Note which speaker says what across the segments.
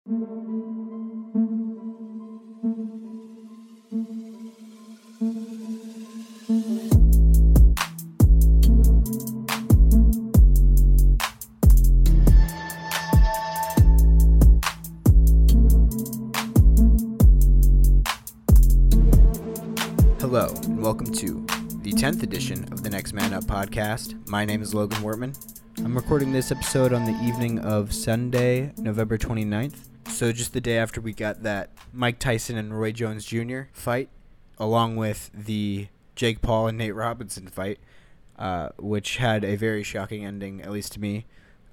Speaker 1: Hello, and welcome to the 10th edition of the Next Man Up podcast. My name is Logan Wortman. I'm recording this episode on the evening of Sunday, November 29th. So just the day after we got that Mike Tyson and Roy Jones Jr. fight, along with the Jake Paul and Nate Robinson fight, which had a very shocking ending, at least to me.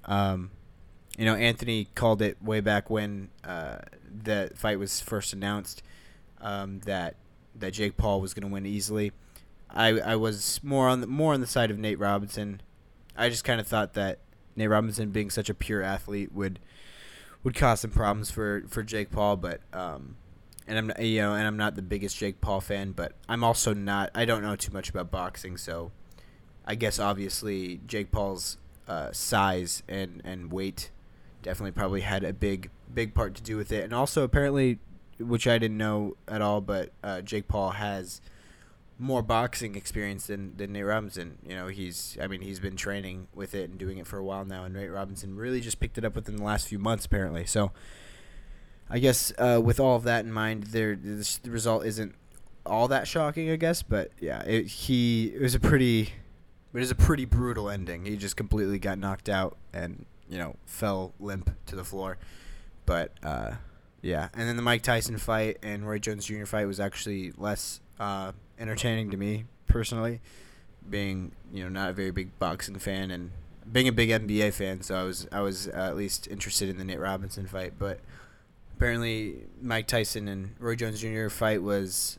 Speaker 1: Anthony called it way back when the fight was first announced, that Jake Paul was going to win easily. I was more on the side of Nate Robinson. I just kind of thought that Nate Robinson, being such a pure athlete, would cause some problems for Jake Paul. But I'm not the biggest Jake Paul fan, but I'm also not. I don't know too much about boxing, so I guess obviously Jake Paul's size and weight definitely probably had a big part to do with it, and also apparently, which I didn't know at all, but Jake Paul has more boxing experience than Nate Robinson. He's been training with it and doing it for a while now, and Nate Robinson really just picked it up within the last few months, apparently. So I guess with all of that in mind, the result isn't all that shocking, I guess. But yeah, it was a pretty brutal ending. He just completely got knocked out and fell limp to the floor. But yeah, and then the Mike Tyson fight and Roy Jones Jr. fight was actually less entertaining to me personally, being not a very big boxing fan and being a big NBA fan. So I was at least interested in the Nate Robinson fight. But apparently, Mike Tyson and Roy Jones Jr. fight was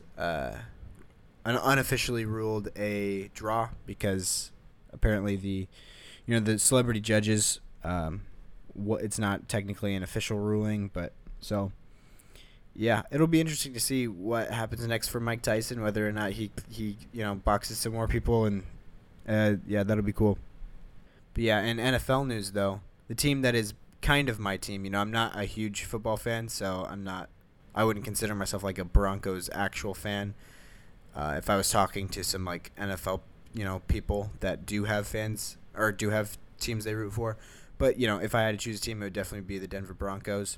Speaker 1: unofficially ruled a draw because apparently the celebrity judges. It's not technically an official ruling, but so. Yeah, it'll be interesting to see what happens next for Mike Tyson, whether or not he boxes some more people, and that'll be cool. But yeah, in NFL news though, the team that is kind of my team, I'm not a huge football fan, so I wouldn't consider myself like a Broncos actual fan. If I was talking to some like NFL, people that do have fans or do have teams they root for, but if I had to choose a team, it would definitely be the Denver Broncos.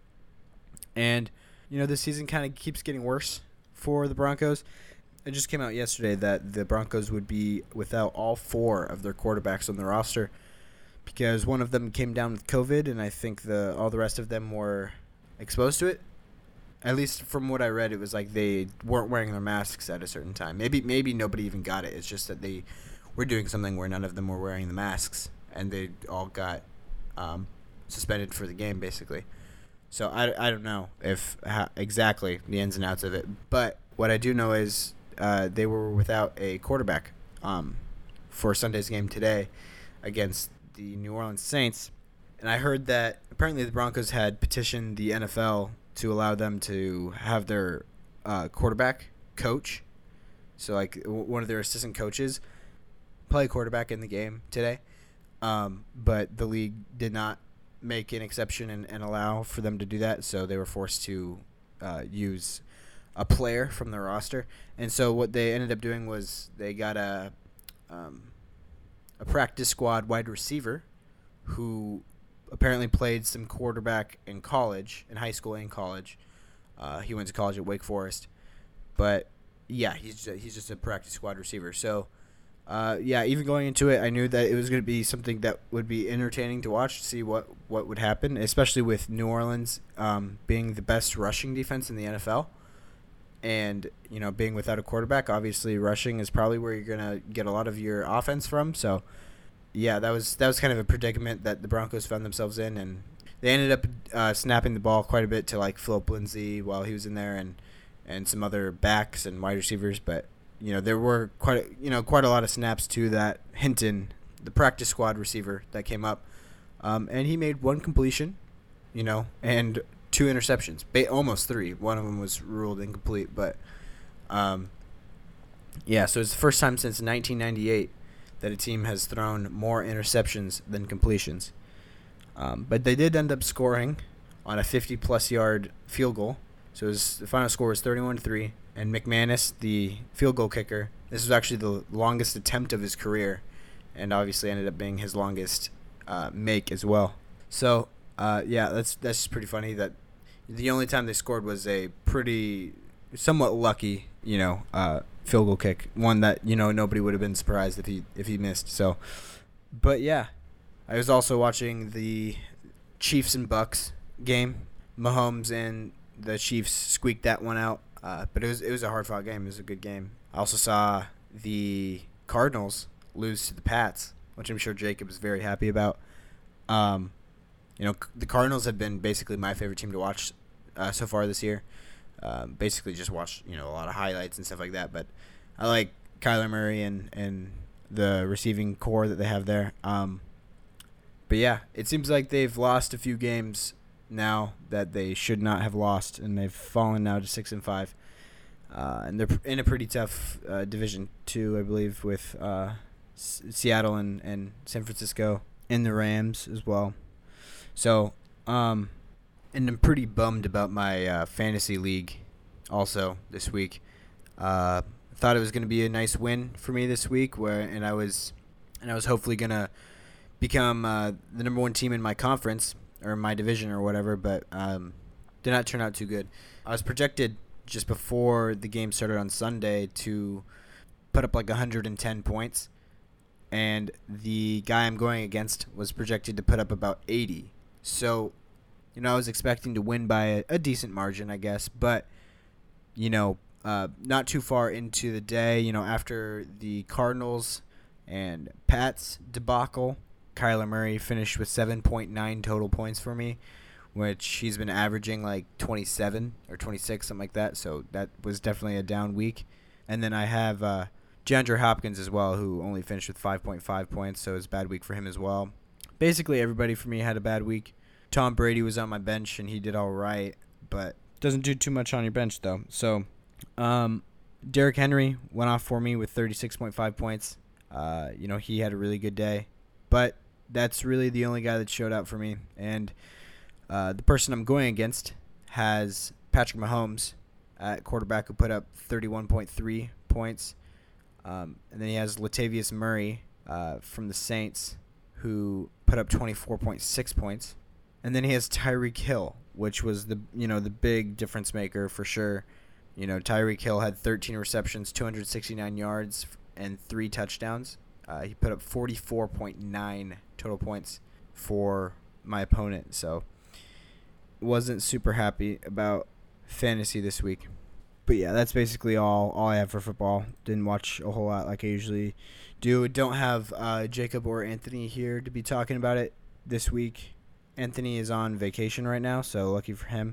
Speaker 1: And this season kind of keeps getting worse for the Broncos. It just came out yesterday that the Broncos would be without all four of their quarterbacks on the roster because one of them came down with COVID, and I think all the rest of them were exposed to it. At least from what I read, it was like they weren't wearing their masks at a certain time. Maybe nobody even got it. It's just that they were doing something where none of them were wearing the masks, and they all got suspended for the game, basically. So I don't know exactly the ins and outs of it. But what I do know is they were without a quarterback for Sunday's game today against the New Orleans Saints. And I heard that apparently the Broncos had petitioned the NFL to allow them to have their quarterback coach. So like one of their assistant coaches play quarterback in the game today. But the league did not make an exception and allow for them to do that, so they were forced to use a player from the roster. And so what they ended up doing was they got a practice squad wide receiver who apparently played some quarterback in high school and college. He went to college at Wake Forest, but yeah, he's just a practice squad receiver. So even going into it, I knew that it was going to be something that would be entertaining to watch, to see what would happen, especially with New Orleans being the best rushing defense in the NFL. And, being without a quarterback, obviously rushing is probably where you're going to get a lot of your offense from. So, yeah, that was kind of a predicament that the Broncos found themselves in. And they ended up snapping the ball quite a bit to, like, Philip Lindsay while he was in there and some other backs and wide receivers. But there were quite a lot of snaps to that Hinton, the practice squad receiver that came up, and he made one completion, and 2 interceptions, almost 3. One of them was ruled incomplete, but so it's the first time since 1998 that a team has thrown more interceptions than completions. But they did end up scoring on a 50-plus yard field goal. So the final score was 31-3. And McManus, the field goal kicker, this was actually the longest attempt of his career, and obviously ended up being his longest make as well. So, that's pretty funny that the only time they scored was a pretty somewhat lucky, field goal kick, one that nobody would have been surprised if he missed. So, but yeah, I was also watching the Chiefs and Bucks game. Mahomes and the Chiefs squeaked that one out, but it was a hard fought game. It was a good game. I also saw the Cardinals lose to the Pats, which I'm sure Jacob is very happy about. The Cardinals have been basically my favorite team to watch so far this year. Basically just watch, a lot of highlights and stuff like that. But I like Kyler Murray and the receiving core that they have there. But yeah, it seems like they've lost a few games now that they should not have lost, and they've fallen now to 6-5. And they're in a pretty tough division too, I believe, with Seattle and San Francisco and the Rams as well. So, and I'm pretty bummed about my fantasy league also this week. Thought it was going to be a nice win for me this week, and I was hopefully going to become the number one team in my conference or my division or whatever, but did not turn out too good. I was projected just before the game started on Sunday to put up like 110 points, and the guy I'm going against was projected to put up about 80. So, I was expecting to win by a decent margin, I guess, but, not too far into the day, after the Cardinals and Pats debacle, Kyler Murray finished with 7.9 total points for me, which he's been averaging like 27 or 26, something like that. So that was definitely a down week. And then I have DeAndre Hopkins as well, who only finished with 5.5 points, so it was a bad week for him as well. Basically, everybody for me had a bad week. Tom Brady was on my bench, and he did all right, but doesn't do too much on your bench, though. So Derrick Henry went off for me with 36.5 points. He had a really good day, but that's really the only guy that showed out for me. And the person I'm going against has Patrick Mahomes at quarterback, who put up 31.3 points. And then he has Latavius Murray from the Saints, who put up 24.6 points. And then he has Tyreek Hill, which was the big difference maker for sure. Tyreek Hill had 13 receptions, 269 yards, and 3 touchdowns. He put up 44.9 total points for my opponent. So wasn't super happy about fantasy this week. But yeah, that's basically all I have for football. Didn't watch a whole lot like I usually do. Don't have Jacob or Anthony here to be talking about it this week. Anthony is on vacation right now, so lucky for him.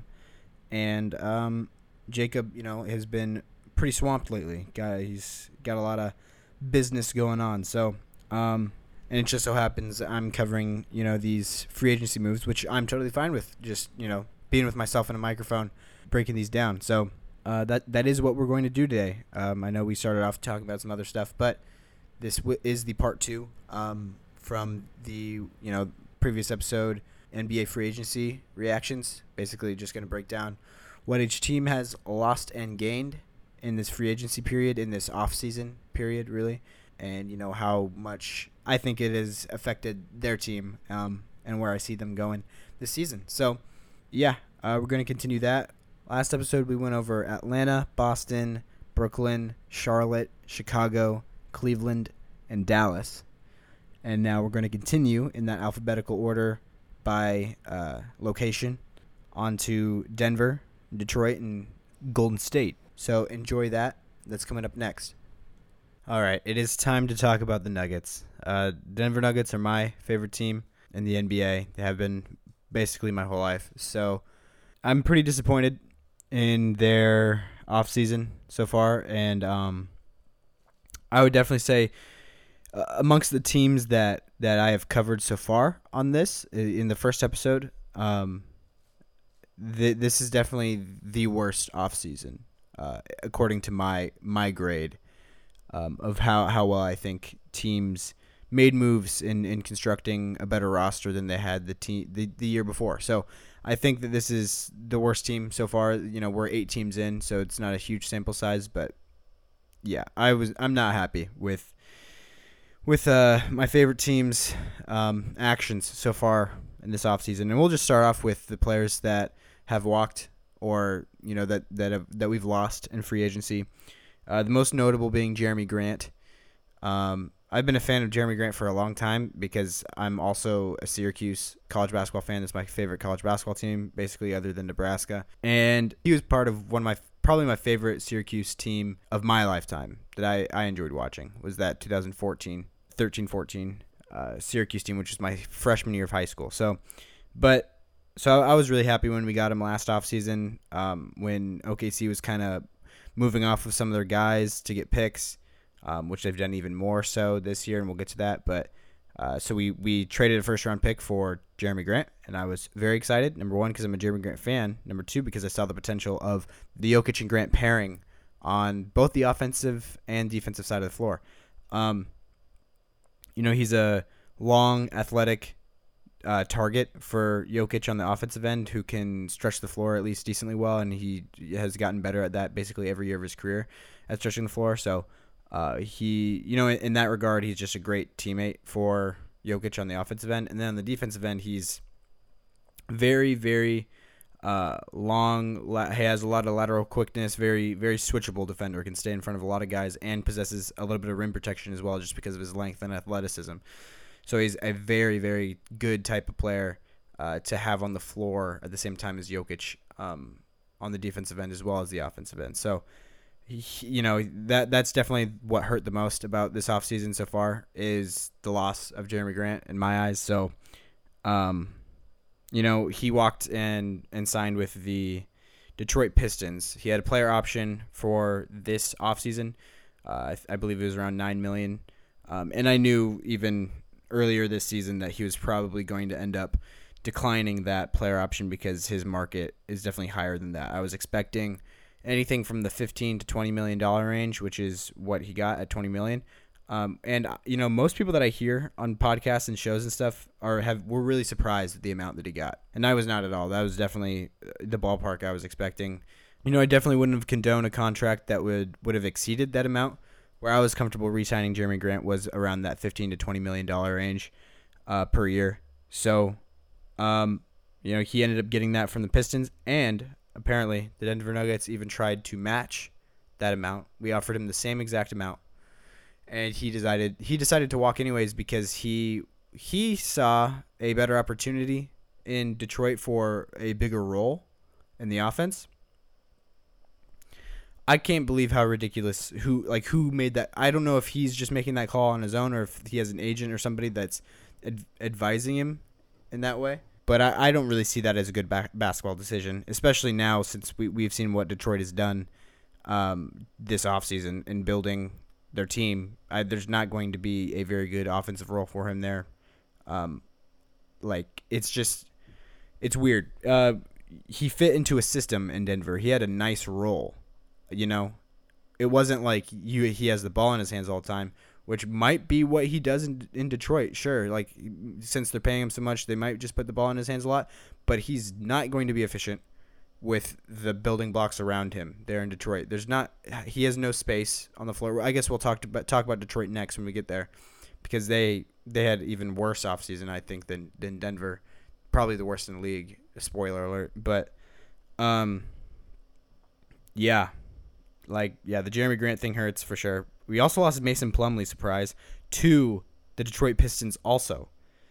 Speaker 1: And Jacob, has been pretty swamped lately. He's got a lot of business going on. So, and it just so happens I'm covering, these free agency moves, which I'm totally fine with. Just, being with myself and a microphone, breaking these down. So, that is what we're going to do today. I know we started off talking about some other stuff, but this is the part 2 from the previous episode, NBA free agency reactions. Basically, just going to break down what each team has lost and gained in this free agency period, in this off-season period, really, and how much I think it has affected their team and where I see them going this season. So, yeah, we're going to continue that. Last episode, we went over Atlanta, Boston, Brooklyn, Charlotte, Chicago, Cleveland, and Dallas. And now we're going to continue in that alphabetical order by location onto Denver, Detroit, and Golden State. So enjoy that. That's coming up next. All right, it is time to talk about the Nuggets. Denver Nuggets are my favorite team in the NBA. They have been basically my whole life. So I'm pretty disappointed in their offseason so far. And I would definitely say amongst the teams that I have covered so far on this, in the first episode, this is definitely the worst offseason, according to my grade of how well I think teams made moves in constructing a better roster than they had the year before. So I think that this is the worst team so far. We're 8 teams in, so it's not a huge sample size, but yeah, I'm not happy with my favorite team's actions so far in this offseason. And we'll just start off with the players that have walked or that we've lost in free agency. The most notable being Jeremy Grant. I've been a fan of Jeremy Grant for a long time because I'm also a Syracuse college basketball fan. It's my favorite college basketball team, basically, other than Nebraska. And he was part of probably my favorite Syracuse team of my lifetime that I enjoyed watching, was that 13-14 Syracuse team, which was my freshman year of high school. So I was really happy when we got him last offseason, when OKC was kind of moving off of some of their guys to get picks, which they've done even more so this year, and we'll get to that. But so we traded a first-round pick for Jeremy Grant, and I was very excited, number one, because I'm a Jeremy Grant fan, number two, because I saw the potential of the Jokic and Grant pairing on both the offensive and defensive side of the floor. He's a long, athletic target for Jokic on the offensive end who can stretch the floor at least decently well, and he has gotten better at that basically every year of his career at stretching the floor. So in that regard, he's just a great teammate for Jokic on the offensive end. And then on the defensive end, he's very, very long. He has a lot of lateral quickness, very, very switchable defender, can stay in front of a lot of guys, and possesses a little bit of rim protection as well just because of his length and athleticism. So he's a very, very good type of player to have on the floor at the same time as Jokic on the defensive end as well as the offensive end. So that's definitely what hurt the most about this offseason so far is the loss of Jeremy Grant in my eyes. So, he walked and signed with the Detroit Pistons. He had a player option for this offseason. I believe it was around $9 million. And I knew even earlier this season that he was probably going to end up declining that player option because his market is definitely higher than that. I was expecting anything from the $15 to $20 million range, which is what he got at $20 million. Most people that I hear on podcasts and shows and stuff were really surprised at the amount that he got. And I was not at all. That was definitely the ballpark I was expecting. I definitely wouldn't have condoned a contract that would have exceeded that amount. Where I was comfortable re-signing Jeremy Grant was around that $15 to $20 million range per year. So, he ended up getting that from the Pistons, and apparently the Denver Nuggets even tried to match that amount. We offered him the same exact amount, and he decided to walk anyways because he saw a better opportunity in Detroit for a bigger role in the offense. I can't believe how ridiculous who made that. I don't know if he's just making that call on his own or if he has an agent or somebody that's advising him in that way. But I don't really see that as a good basketball decision, especially now since we've seen what Detroit has done this offseason in building their team. There's not going to be a very good offensive role for him there. It's weird. He fit into a system in Denver. He had a nice role. It wasn't like he has the ball in his hands all the time, which might be what he does in Detroit. Sure, like since they're paying him so much, they might just put the ball in his hands a lot, but he's not going to be efficient with the building blocks around him there in Detroit. He has no space on the floor. I guess we'll talk about Detroit next when we get there because they had even worse offseason, I think, than Denver. Probably the worst in the league. Spoiler alert. But the Jeremy Grant thing hurts for sure. We also lost Mason Plumlee, surprise, to the Detroit Pistons also.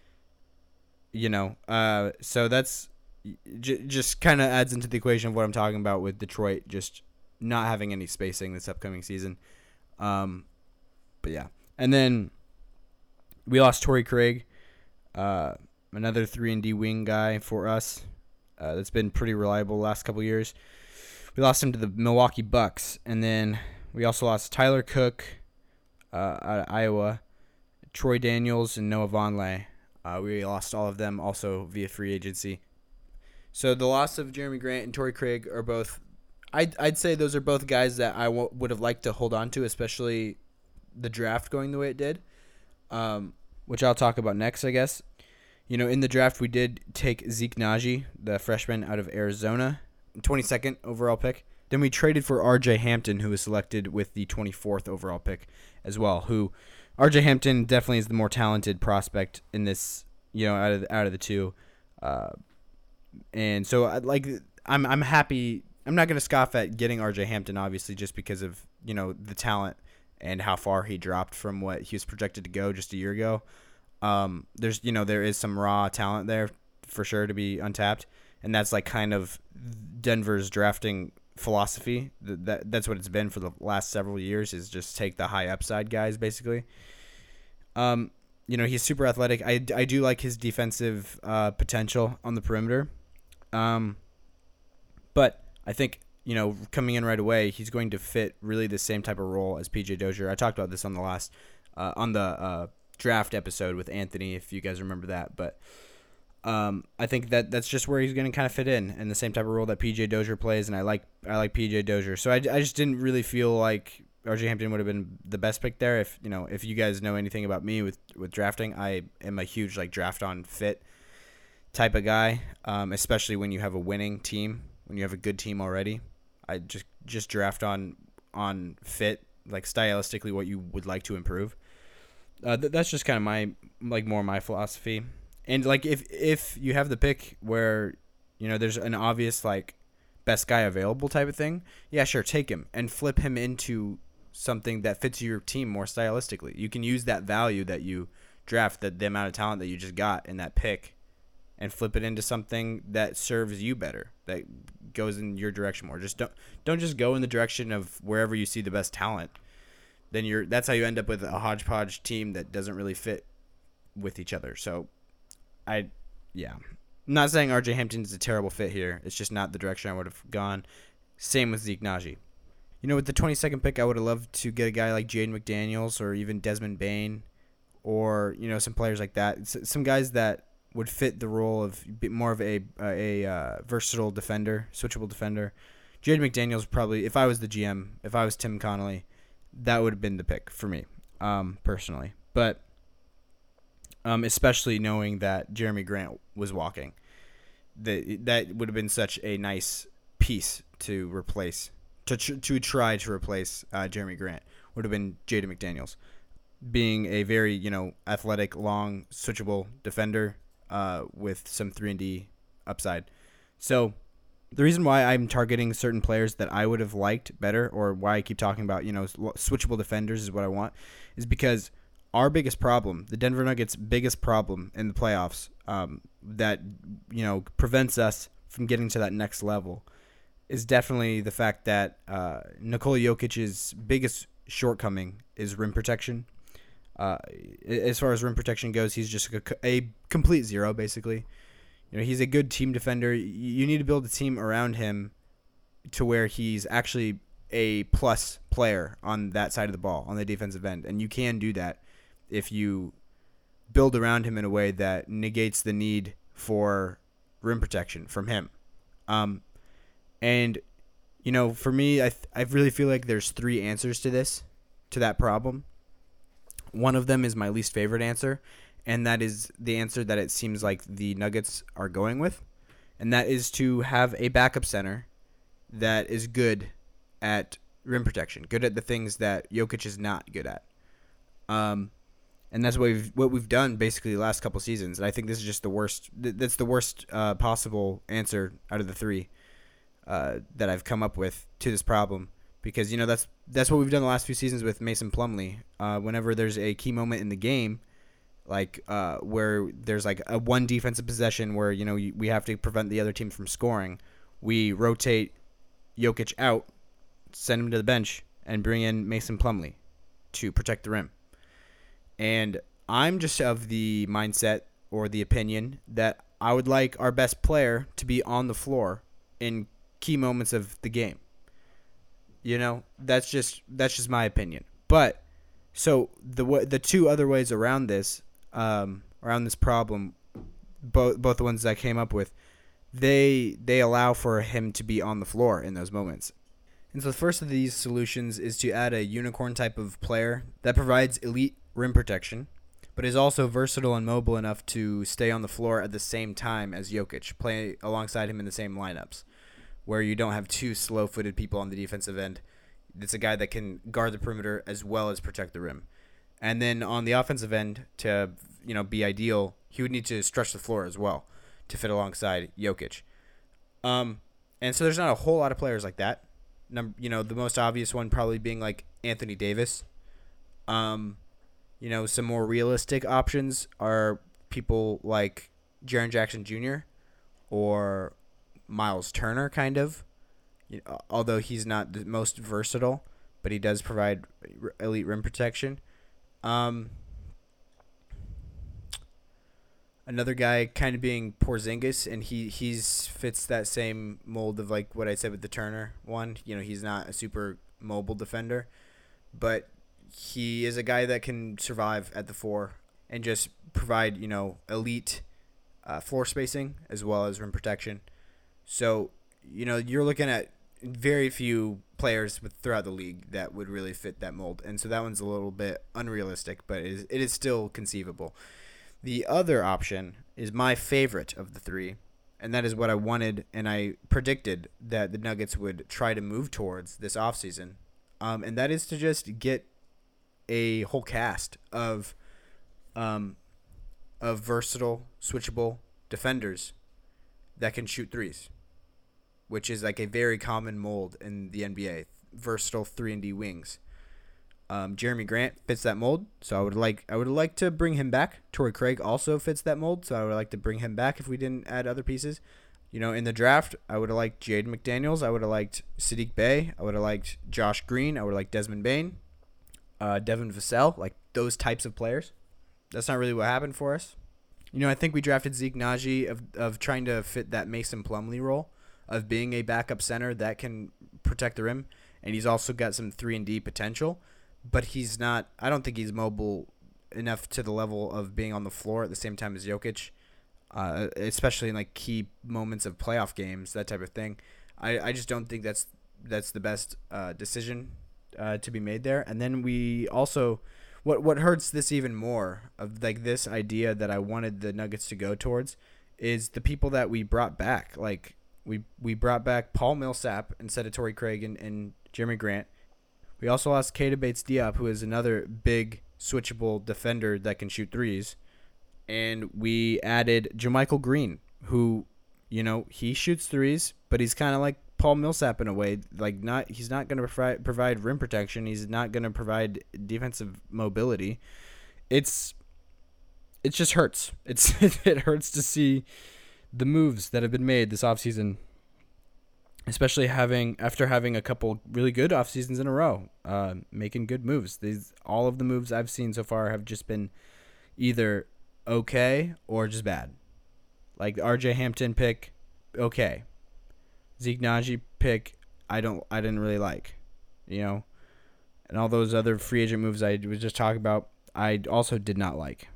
Speaker 1: So that's just kind of adds into the equation of what I'm talking about with Detroit just not having any spacing this upcoming season. But yeah. And then we lost Torrey Craig, another 3-and-D wing guy for us. That's been pretty reliable the last couple years. We lost him to the Milwaukee Bucks, and then we also lost Tyler Cook out of Iowa, Troy Daniels, and Noah Vonleh. We lost all of them also via free agency. So the loss of Jeremy Grant and Torrey Craig are both – I'd say those are both guys that I would have liked to hold on to, especially the draft going the way it did, which I'll talk about next, I guess. In the draft, we did take Zeke Naji, the freshman out of Arizona, 22nd overall pick. Then we traded for R.J. Hampton, who was selected with the 24th overall pick as well. Who R.J. Hampton definitely is the more talented prospect in this, out of the two. And so I'm happy. I'm not going to scoff at getting R.J. Hampton, obviously, just because of the talent and how far he dropped from what he was projected to go just a year ago. There is some raw talent there for sure to be untapped, and that's like kind of Denver's drafting philosophy. That's what it's been for the last several years, is just take the high upside guys basically. He's super athletic. I do like his defensive potential on the perimeter. But I think coming in right away, he's going to fit really the same type of role as PJ Dozier. I talked about this on the last draft episode with Anthony, if you guys remember that. But I think that's just where he's going to kind of fit in the same type of role that PJ Dozier plays, and I like PJ Dozier. So I just didn't really feel like RJ Hampton would have been the best pick there. If you guys know anything about me with drafting, I am a huge draft on fit type of guy, especially when you have a winning team, when you have a good team already. I just draft on fit, stylistically what you would like to improve. That's just kind of my philosophy. And if you have the pick where there's an obvious best guy available type of thing, yeah, sure, take him and flip him into something that fits your team more stylistically. You can use that value that you draft, the amount of talent that you just got in that pick, and flip it into something that serves you better, that goes in your direction more. Just don't just go in the direction of wherever you see the best talent. Then that's how you end up with a hodgepodge team that doesn't really fit with each other. So I'm not saying RJ Hampton is a terrible fit here. It's just not the direction I would have gone. Same with Zeke Naji. With the 22nd pick, I would have loved to get a guy like Jaden McDaniels or even Desmond Bane, or some players like that. Some guys that would fit the role of more of a versatile defender, switchable defender. Jaden McDaniels probably, if I was the GM, if I was Tim Connolly, that would have been the pick for me, personally. But especially knowing that Jeremy Grant was walking, that would have been such a nice piece to replace, to try to replace Jeremy Grant, would have been Jaden McDaniels, being a very athletic, long, switchable defender with some 3-and-D upside. So the reason why I'm targeting certain players that I would have liked better, or why I keep talking about switchable defenders is what I want, is because our biggest problem, the Denver Nuggets' biggest problem in the playoffs, that prevents us from getting to that next level, is definitely the fact that Nikola Jokic's biggest shortcoming is rim protection. As far as rim protection goes, he's just a complete zero, basically. He's a good team defender. You need to build a team around him to where he's actually a plus player on that side of the ball, on the defensive end. And you can do that if you build around him in a way that negates the need for rim protection from him. And for me, I really feel like there's 3 answers to that problem. One of them is my least favorite answer, and that is the answer that it seems like the Nuggets are going with, and that is to have a backup center that is good at rim protection, good at the things that Jokic is not good at. And that's what we've done basically the last couple seasons. And I think this is just the worst. That's the worst possible answer out of the 3 that I've come up with to this problem. Because that's what we've done the last few seasons with Mason Plumlee. Whenever there's a key moment in the game, where there's a one defensive possession where we have to prevent the other team from scoring, we rotate Jokic out, send him to the bench, and bring in Mason Plumlee to protect the rim. And I'm just of the mindset or the opinion that I would like our best player to be on the floor in key moments of the game. That's just my opinion. But so the 2 other ways around this problem, both the ones I came up with, they allow for him to be on the floor in those moments. And so the first of these solutions is to add a unicorn type of player that provides elite rim protection, but is also versatile and mobile enough to stay on the floor at the same time as Jokic, play alongside him in the same lineups, where you don't have two slow-footed people on the defensive end. It's a guy that can guard the perimeter as well as protect the rim. And then on the offensive end, to be ideal, he would need to stretch the floor as well to fit alongside Jokic. And so there's not a whole lot of players like that. The most obvious one probably being like Anthony Davis. Some more realistic options are people like Jaren Jackson Jr. or Miles Turner, kind of. Although he's not the most versatile, but he does provide elite rim protection. Another guy kind of being Porzingis, and he's fits that same mold of like what I said with the Turner one. He's not a super mobile defender, but he is a guy that can survive at the 4 and just provide, elite floor spacing as well as rim protection. So, you're looking at very few players throughout the league that would really fit that mold. And so that one's a little bit unrealistic, but it is still conceivable. The other option is my favorite of the three, and that is what I wanted and I predicted that the Nuggets would try to move towards this offseason. And that is to just get a whole cast of versatile, switchable defenders that can shoot threes, which is like a very common mold in the NBA. Versatile 3-and-D wings. Jeremy Grant fits that mold, so I would like to bring him back. Torrey Craig also fits that mold, so I would like to bring him back if we didn't add other pieces. In the draft, I would have liked Jaden McDaniels. I would have liked Sadiq Bey. I would have liked Josh Green. I would have liked Desmond Bane, Devin Vassell, like those types of players. That's not really what happened for us. I think we drafted Zeke Naji of trying to fit that Mason Plumlee role of being a backup center that can protect the rim, and he's also got some 3-and-D potential. But he's not. I don't think he's mobile enough to the level of being on the floor at the same time as Jokic, especially in like key moments of playoff games, that type of thing. I just don't think that's the best decision to be made there. And then we also, what hurts this even more of like this idea that I wanted the Nuggets to go towards is the people that we brought back. Like we brought back Paul Millsap instead of Torrey Craig and Jeremy Grant. We also lost Keita Bates-Diop, who is another big switchable defender that can shoot threes. And we added JaMychal Green, who, he shoots threes, but he's kind of like Paul Millsap in a way. Like he's not going to provide rim protection. He's not going to provide defensive mobility. It just hurts. It hurts to see the moves that have been made this offseason, especially after having a couple really good off seasons in a row, making good moves. All of the moves I've seen so far have just been either okay or just bad. Like the RJ Hampton pick, okay. Zeke Naji pick, I didn't really like, and all those other free agent moves I was just talking about, I also did not like.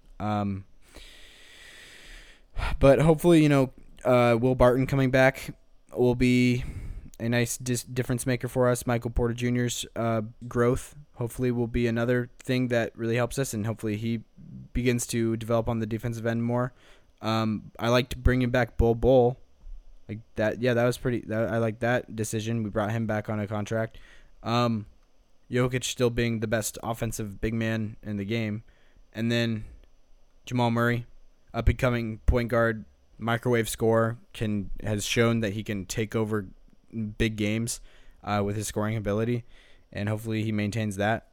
Speaker 1: But hopefully, Will Barton coming back will be a nice difference maker for us. Michael Porter Jr.'s growth hopefully will be another thing that really helps us, and hopefully he begins to develop on the defensive end more. I liked bringing back Bull. Like that, yeah, that was pretty. I like that decision. We brought him back on a contract. Jokic still being the best offensive big man in the game, and then Jamal Murray, up and coming point guard, microwave scorer, has shown that he can take over big games with his scoring ability, and hopefully he maintains that.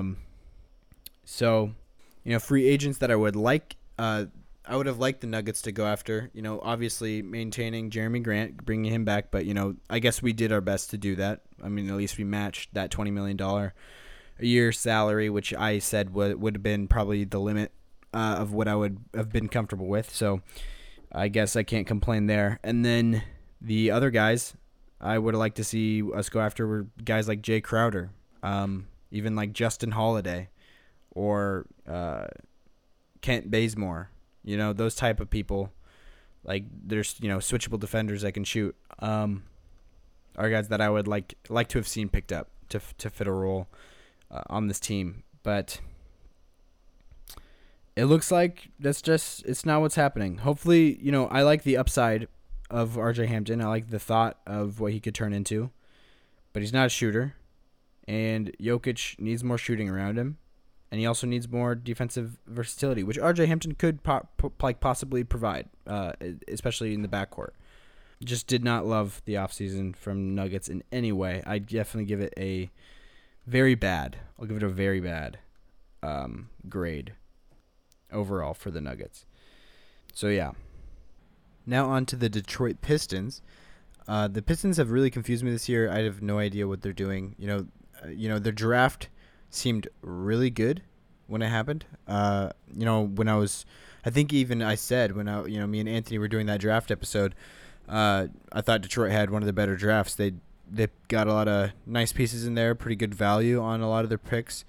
Speaker 1: So, free agents that I would like, I would have liked the Nuggets to go after. Obviously maintaining Jeremy Grant, bringing him back, but I guess we did our best to do that. I mean, at least we matched that $20 million a year salary, which I said would have been probably the limit of what I would have been comfortable with. So I guess I can't complain there. And then the other guys I would have liked to see us go after were guys like Jay Crowder, even like Justin Holiday or Kent Bazemore, those type of people. Like there's, switchable defenders that can shoot, are guys that I would like to have seen picked up to fit a role on this team. But it looks like it's not what's happening. Hopefully, I like the upside of RJ Hampton. I like the thought of what he could turn into, but he's not a shooter, and Jokic needs more shooting around him, and he also needs more defensive versatility, which RJ Hampton could possibly provide, especially in the backcourt. Just did not love the offseason from Nuggets in any way. I definitely give it a very bad. I'll give it a very bad grade overall for the Nuggets. So yeah. Now on to the Detroit Pistons. The Pistons have really confused me this year. I have no idea what they're doing. Their draft seemed really good when it happened. When I think even I said when me and Anthony were doing that draft episode, I thought Detroit had one of the better drafts. They got a lot of nice pieces in there, pretty good value on a lot of their picks.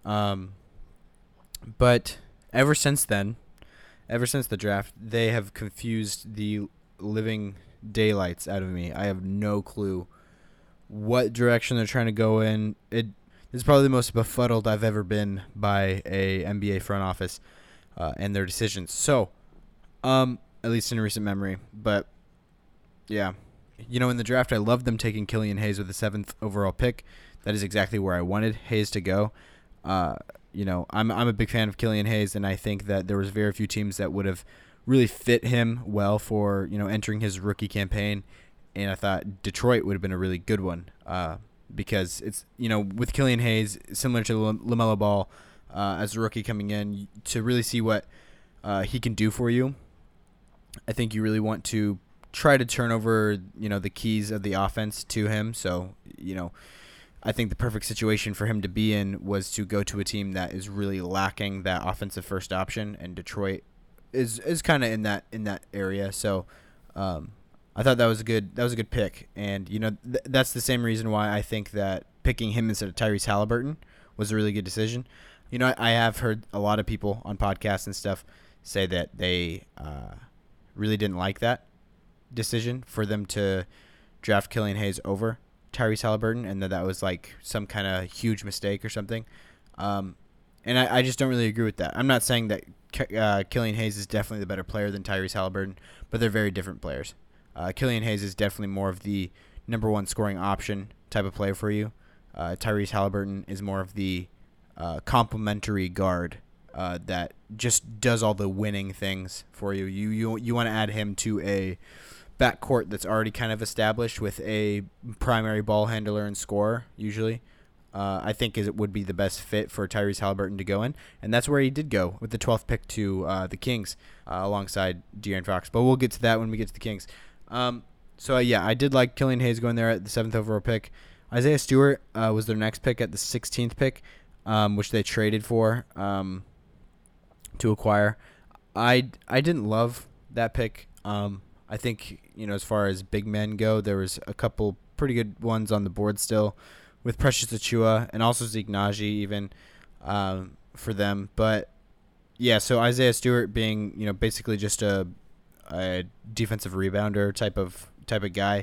Speaker 1: But ever since the draft, they have confused the living daylights out of me. I have no clue what direction they're trying to go in. It is probably the most befuddled I've ever been by a NBA front office and their decisions. So, at least in recent memory. But, yeah. In the draft, I loved them taking Killian Hayes with the 7th overall pick. That is exactly where I wanted Hayes to go. I'm a big fan of Killian Hayes, and I think that there was very few teams that would have really fit him well for, entering his rookie campaign. And I thought Detroit would have been a really good one because it's, with Killian Hayes, similar to LaMelo Ball as a rookie coming in, to really see what he can do for you. I think you really want to try to turn over, the keys of the offense to him. So, I think the perfect situation for him to be in was to go to a team that is really lacking that offensive first option, and Detroit is kind of in that area. So, I thought that was a good pick, and that's the same reason why I think that picking him instead of Tyrese Halliburton was a really good decision. I have heard a lot of people on podcasts and stuff say that they really didn't like that decision for them to draft Killian Hayes over Tyrese Halliburton, and that was like some kind of huge mistake or something. And I just don't really agree with that. I'm not saying that Killian Hayes is definitely the better player than Tyrese Halliburton, but they're very different players. Killian Hayes is definitely more of the number one scoring option type of player for you. Tyrese Halliburton is more of the complementary guard that just does all the winning things for you. You want to add him to a backcourt that's already kind of established with a primary ball handler and scorer, usually. I think it would be the best fit for Tyrese Halliburton to go in, and that's where he did go with the 12th pick to the Kings alongside De'Aaron Fox. But we'll get to that when we get to the Kings. I did like Killian Hayes going there at the 7th overall pick. Isaiah Stewart was their next pick at the 16th pick, which they traded for to acquire. I didn't love that pick. I think, as far as big men go, there was a couple pretty good ones on the board still with Precious Achiuwa and also Zeke Naji even for them. But, yeah, so Isaiah Stewart being, basically just a defensive rebounder type of guy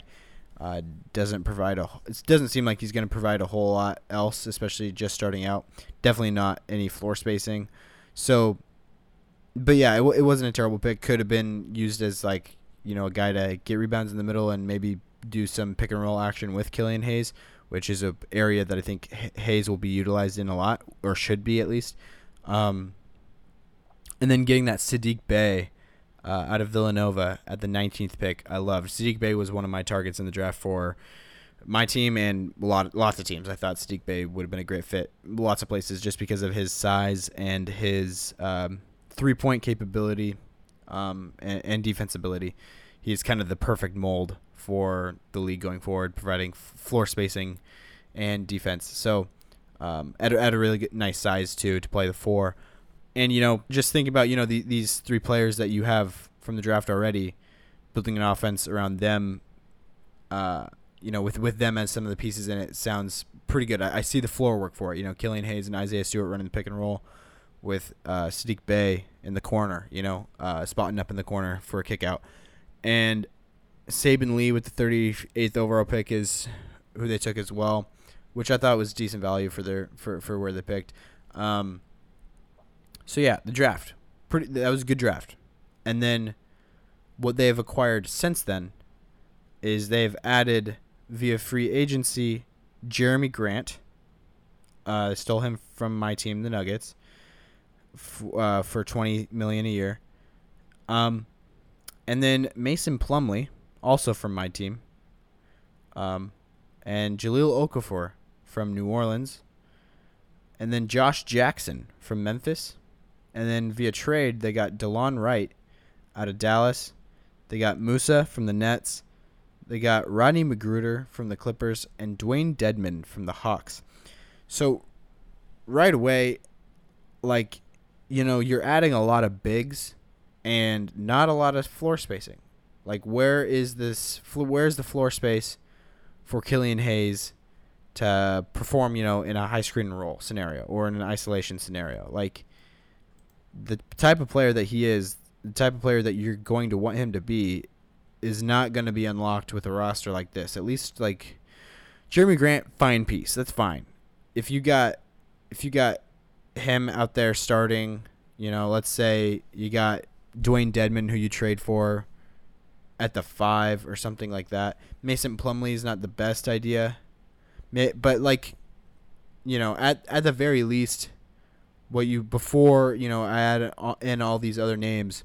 Speaker 1: it doesn't seem like he's going to provide a whole lot else, especially just starting out. Definitely not any floor spacing. So, but yeah, it wasn't a terrible pick. Could have been used as like, a guy to get rebounds in the middle and maybe do some pick and roll action with Killian Hayes, which is an area that I think Hayes will be utilized in a lot, or should be at least. And then getting that Saddiq Bey out of Villanova at the 19th pick, I loved. Saddiq Bey was one of my targets in the draft for my team and lots of teams. I thought Saddiq Bey would have been a great fit lots of places just because of his size and his three-point capability and defense ability. He's kind of the perfect mold for the league going forward, providing floor spacing and defense. So at a really good, nice size, too, to play the 4. And, just think about, these 3 players that you have from the draft already, building an offense around them, with them as some of the pieces in it sounds pretty good. I see the floor work for it. Killian Hayes and Isaiah Stewart running the pick and roll with Saddiq Bey in the corner, spotting up in the corner for a kick out. And Saben Lee with the 38th overall pick is who they took as well, which I thought was decent value for where they picked. So yeah, the draft. That was a good draft. And then what they have acquired since then is they've added via free agency Jeremy Grant. Stole him from my team, the Nuggets, for $20 million a year. And then Mason Plumlee, also from my team. And Jahlil Okafor from New Orleans. And then Josh Jackson from Memphis. And then via trade, they got DeLon Wright out of Dallas. They got Musa from the Nets. They got Rodney McGruder from the Clippers and Dwayne Dedmon from the Hawks. So right away, like, you know, you're adding a lot of bigs and not a lot of floor spacing. Like, where's the floor space for Killian Hayes to perform, you know, in a high screen and roll scenario or in an isolation scenario? Like, the type of player that he is, the type of player that you're going to want him to be is not going to be unlocked with a roster like this. At least, like, Jeremy Grant, fine piece. That's fine. If you got him out there starting, you know, let's say you got Dwayne Dedmon, who you trade for at the 5 or something like that. Mason Plumlee is not the best idea, but, like, you know, at the very least, before, you know, add in all these other names,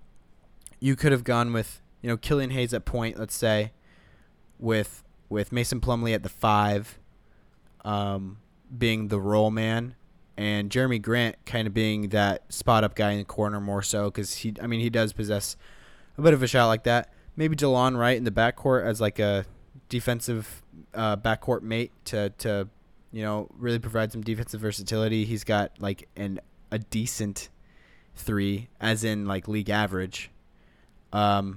Speaker 1: you could have gone with, you know, Killian Hayes at point, let's say, with Mason Plumlee at the 5, being the roll man, and Jeremy Grant kind of being that spot up guy in the corner more so, because he does possess a bit of a shot like that. Maybe DeLon Wright in the backcourt as like a defensive backcourt mate to you know, really provide some defensive versatility. He's got like a decent 3, as in like league average. But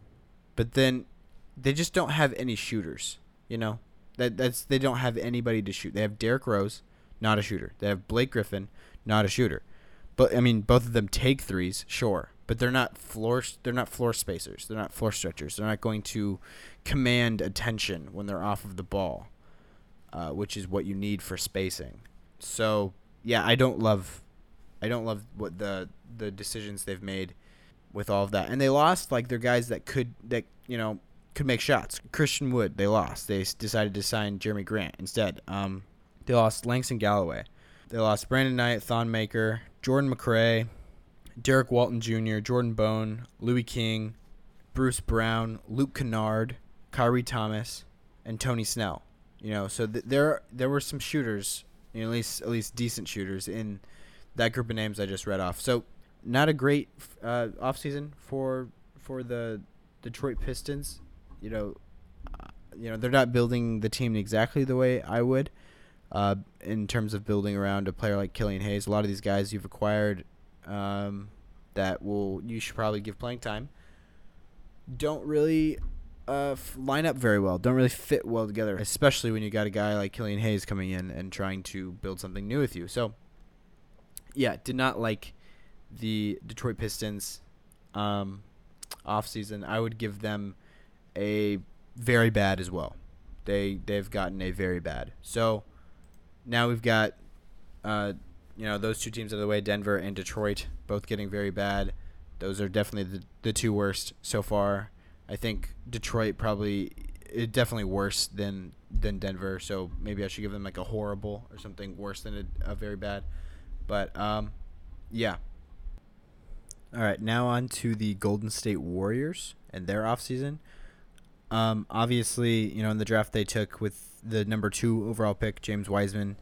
Speaker 1: then they just don't have any shooters, you know. They don't have anybody to shoot. They have Derrick Rose, not a shooter. They have Blake Griffin, not a shooter. But I mean, both of them take threes, sure, but they're not floor spacers. They're not floor stretchers. They're not going to command attention when they're off of the ball, which is what you need for spacing. So, yeah, I don't love what the decisions they've made with all of that. And they lost like their guys that could make shots. Christian Wood, they lost. They decided to sign Jeremy Grant instead. They lost Langston Galloway. They lost Brandon Knight, Thon Maker, Jordan McRae, Derek Walton Jr., Jordan Bone, Louis King, Bruce Brown, Luke Kennard, Kyrie Thomas, and Tony Snell. You know, so there were some shooters, you know, at least decent shooters in that group of names I just read off. So not a great offseason for the Detroit Pistons. You know, they're not building the team exactly the way I would, in terms of building around a player like Killian Hayes. A lot of these guys you've acquired that you should probably give playing time don't really line up very well, don't really fit well together, especially when you got a guy like Killian Hayes coming in and trying to build something new with you. So, yeah, did not like the Detroit Pistons offseason. I would give them a very bad as well. They've gotten a very bad. So now we've got those two teams out of the way, Denver and Detroit, both getting very bad. Those are definitely the two worst so far. I think Detroit definitely worse than Denver, so maybe I should give them like a horrible or something worse than a very bad. But yeah. All right, now on to the Golden State Warriors and their offseason. Obviously, in the draft they took with the number 2 overall pick, James Wiseman.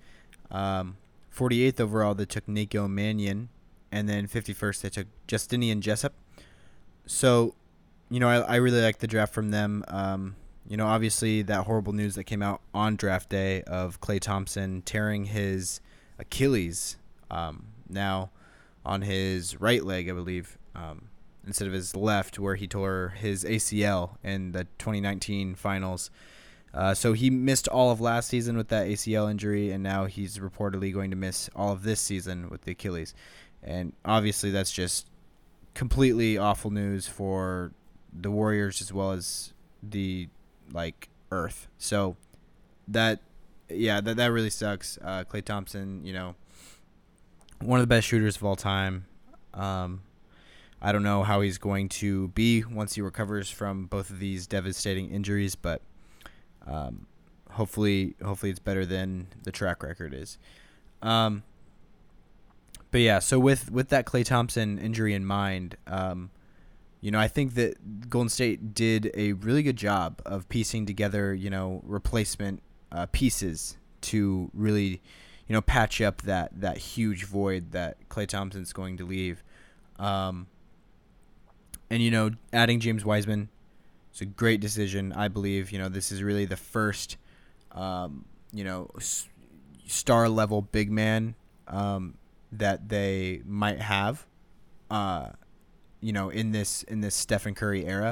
Speaker 1: 48th overall, they took Nico Mannion. And then 51st, they took Justinian Jessup. So, I really like the draft from them. Obviously that horrible news that came out on draft day of Klay Thompson tearing his Achilles now on his right leg, I believe, instead of his left, where he tore his ACL in the 2019 finals. So he missed all of last season with that ACL injury, and now he's reportedly going to miss all of this season with the Achilles. And obviously that's just completely awful news for the Warriors as well as the Earth. So that really sucks. Klay Thompson, one of the best shooters of all time. I don't know how he's going to be once he recovers from both of these devastating injuries, but hopefully it's better than the track record is. But yeah, so with that Klay Thompson injury in mind, I think that Golden State did a really good job of piecing together, replacement pieces to really, patch up that huge void that Klay Thompson's going to leave. And, adding James Wiseman is a great decision, I believe. This is really the first, star-level big man that they might have, in this Stephen Curry era.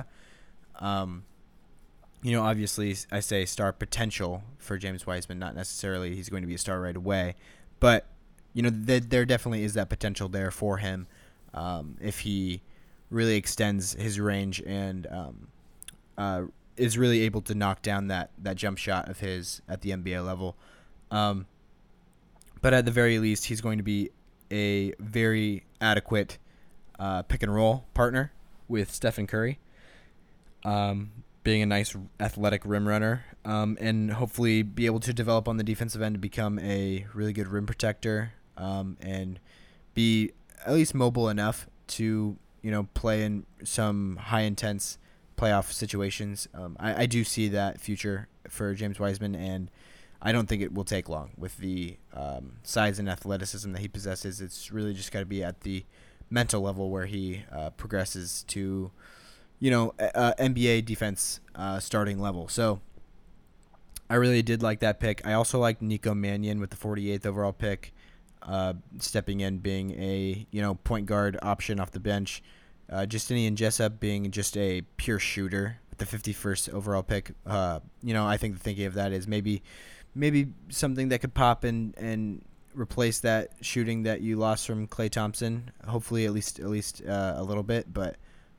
Speaker 1: Obviously, I say star potential for James Wiseman, not necessarily he's going to be a star right away. But, there definitely is that potential there for him if he really extends his range and is really able to knock down that jump shot of his at the NBA level. But at the very least, he's going to be a very adequate pick and roll partner with Stephen Curry, being a nice athletic rim runner, and hopefully be able to develop on the defensive end to become a really good rim protector, and be at least mobile enough to play in some high intense playoff situations. I do see that future for James Wiseman, and I don't think it will take long with the size and athleticism that he possesses. It's really just got to be at the mental level where he progresses to, NBA defense starting level. So I really did like that pick. I also liked Nico Mannion with the 48th overall pick, stepping in, being a point guard option off the bench. Justinian Jessup being just a pure shooter with the 51st overall pick. I think the thinking of that is maybe something that could pop and replace that shooting that you lost from Klay Thompson. Hopefully, at least a little bit. But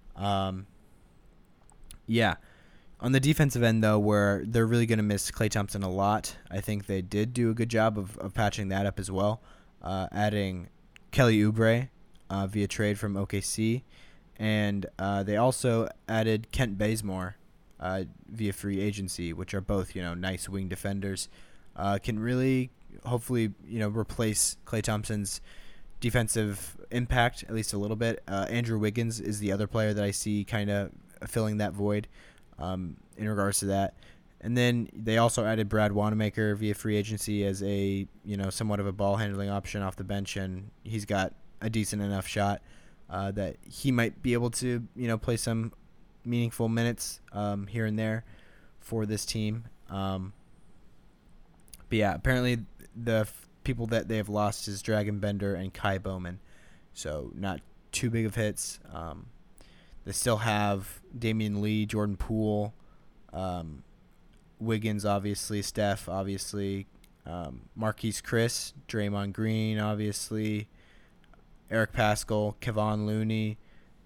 Speaker 1: yeah. On the defensive end, though, where they're really going to miss Klay Thompson a lot, I think they did do a good job of patching that up as well, adding Kelly Oubre via trade from OKC, and they also added Kent Bazemore via free agency, which are both nice wing defenders. Can really hopefully replace Klay Thompson's defensive impact at least a little bit. Andrew Wiggins is the other player that I see kind of filling that void. In regards to that. And then they also added Brad Wanamaker via free agency as a, somewhat of a ball handling option off the bench, and he's got a decent enough shot that he might be able to, play some meaningful minutes here and there for this team. But yeah, apparently the people that they have lost is Dragon Bender and Kai Bowman, so not too big of hits. They still have Damian Lee, Jordan Poole, Wiggins, obviously, Steph, obviously, Marquise Chris, Draymond Green, obviously, Eric Paschall, Kevon Looney,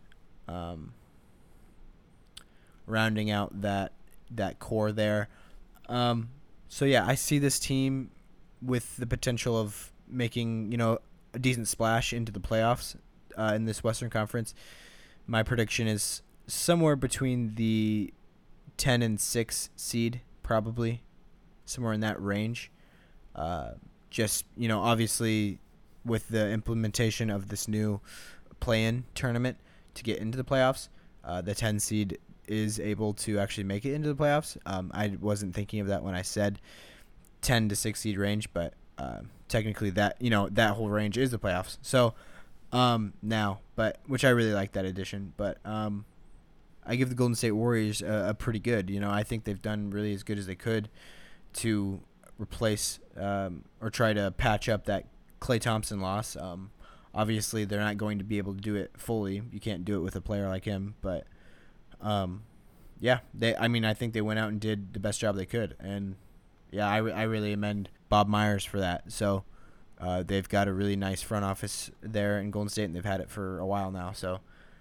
Speaker 1: rounding out that core there. So yeah, I see this team with the potential of making a decent splash into the playoffs in this Western Conference. My prediction is somewhere between the 10 and 6 seed, probably somewhere in that range. Just, obviously with the implementation of this new play-in tournament to get into the playoffs, the 10 seed is able to actually make it into the playoffs. I wasn't thinking of that when I said 10 to 6 seed range, but technically that, that whole range is the playoffs. So, now, but which I really like that addition, but I give the Golden State Warriors a pretty good. I think they've done really as good as they could to replace or try to patch up that Klay Thompson loss. Obviously, they're not going to be able to do it fully. You can't do it with a player like him, but yeah, I think they went out and did the best job they could, and yeah, I really commend Bob Myers for that. So. They've got a really nice front office there in Golden State, and they've had it for a while now. So,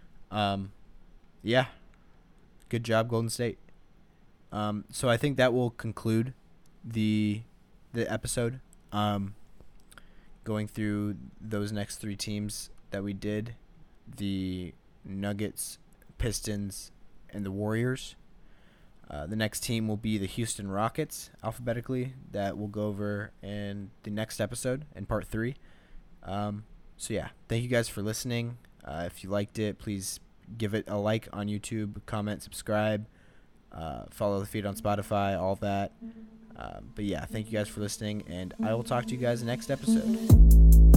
Speaker 1: yeah, good job, Golden State. So I think that will conclude the episode. Going through those next three teams that we did, the Nuggets, Pistons, and the Warriors. The next team will be the Houston Rockets, alphabetically, that we'll go over in the next episode, in part 3. So yeah, thank you guys for listening. If you liked it, please give it a like on YouTube, comment, subscribe, follow the feed on Spotify, all that. But yeah, thank you guys for listening, and I will talk to you guys next episode.